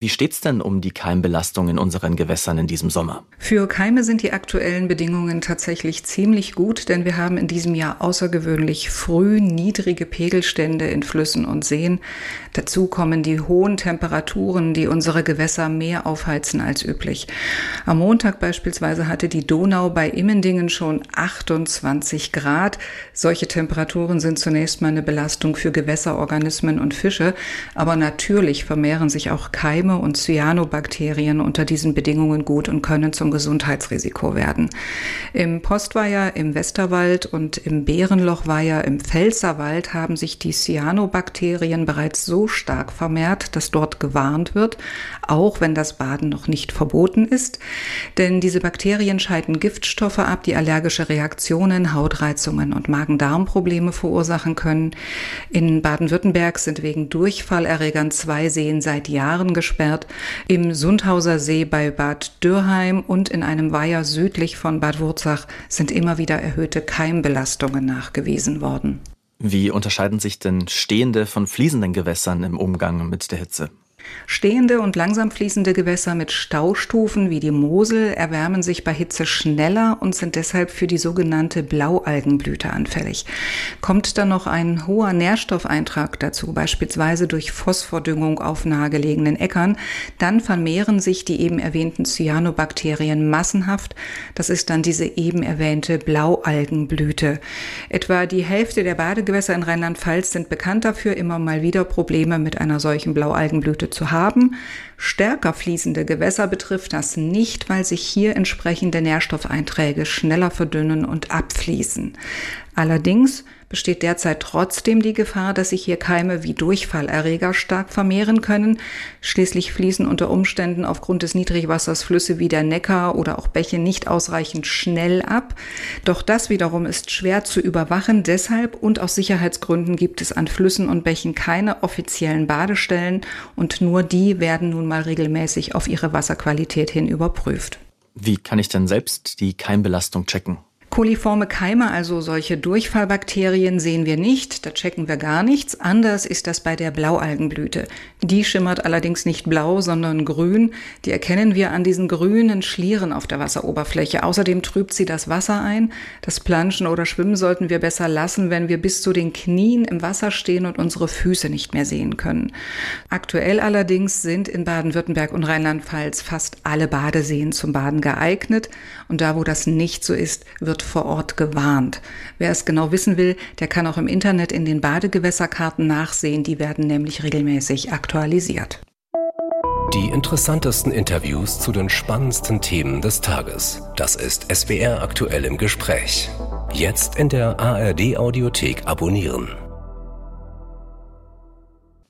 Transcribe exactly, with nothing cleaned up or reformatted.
Wie steht's denn um die Keimbelastung in unseren Gewässern in diesem Sommer? Für Keime sind die aktuellen Bedingungen tatsächlich ziemlich gut, denn wir haben in diesem Jahr außergewöhnlich früh niedrige Pegelstände in Flüssen und Seen. Dazu kommen die hohen Temperaturen, die unsere Gewässer mehr aufheizen als üblich. Am Montag beispielsweise hatte die Donau bei Immendingen schon achtundzwanzig Grad. Solche Temperaturen sind zunächst mal eine Belastung für Gewässerorganismen und Fische, aber natürlich vermehren sich auch Keime und Cyanobakterien unter diesen Bedingungen gut und können zum Gesundheitsrisiko werden. Im Postweiher, im Westerwald und im Bärenlochweiher im Pfälzerwald haben sich die Cyanobakterien bereits so stark vermehrt, dass dort gewarnt wird, auch wenn das Baden noch nicht verboten ist. Denn diese Bakterien scheiden Giftstoffe ab, die allergische Reaktionen, Hautreizungen und Magen-Darm-Probleme verursachen können. In Baden-Württemberg sind wegen Durchfallerregern zwei Seen seit Jahren gesperrt. Im Sundhauser See bei Bad Dürrheim und in einem Weiher südlich von Bad Wurzach sind immer wieder erhöhte Keimbelastungen nachgewiesen worden. Wie unterscheiden sich denn stehende von fließenden Gewässern im Umgang mit der Hitze? Stehende und langsam fließende Gewässer mit Staustufen wie die Mosel erwärmen sich bei Hitze schneller und sind deshalb für die sogenannte Blaualgenblüte anfällig. Kommt dann noch ein hoher Nährstoffeintrag dazu, beispielsweise durch Phosphordüngung auf nahegelegenen Äckern, dann vermehren sich die eben erwähnten Cyanobakterien massenhaft. Das ist dann diese eben erwähnte Blaualgenblüte. Etwa die Hälfte der Badegewässer in Rheinland-Pfalz sind bekannt dafür, immer mal wieder Probleme mit einer solchen Blaualgenblüte zu haben. Stärker fließende Gewässer betrifft das nicht, weil sich hier entsprechende Nährstoffeinträge schneller verdünnen und abfließen. Allerdings besteht derzeit trotzdem die Gefahr, dass sich hier Keime wie Durchfallerreger stark vermehren können. Schließlich fließen unter Umständen aufgrund des Niedrigwassers Flüsse wie der Neckar oder auch Bäche nicht ausreichend schnell ab. Doch das wiederum ist schwer zu überwachen. Deshalb und aus Sicherheitsgründen gibt es an Flüssen und Bächen keine offiziellen Badestellen und nur die werden nun mal regelmäßig auf ihre Wasserqualität hin überprüft. Wie kann ich denn selbst die Keimbelastung checken? Koliforme Keime, also solche Durchfallbakterien, sehen wir nicht, da checken wir gar nichts. Anders ist das bei der Blaualgenblüte. Die schimmert allerdings nicht blau, sondern grün. Die erkennen wir an diesen grünen Schlieren auf der Wasseroberfläche. Außerdem trübt sie das Wasser ein. Das Planschen oder Schwimmen sollten wir besser lassen, wenn wir bis zu den Knien im Wasser stehen und unsere Füße nicht mehr sehen können. Aktuell allerdings sind in Baden-Württemberg und Rheinland-Pfalz fast alle Badeseen zum Baden geeignet. Und da, wo das nicht so ist, wird vor Ort gewarnt. Wer es genau wissen will, der kann auch im Internet in den Badegewässerkarten nachsehen. Die werden nämlich regelmäßig aktualisiert. Die interessantesten Interviews zu den spannendsten Themen des Tages. Das ist S W R aktuell im Gespräch. Jetzt in der A R D Audiothek abonnieren.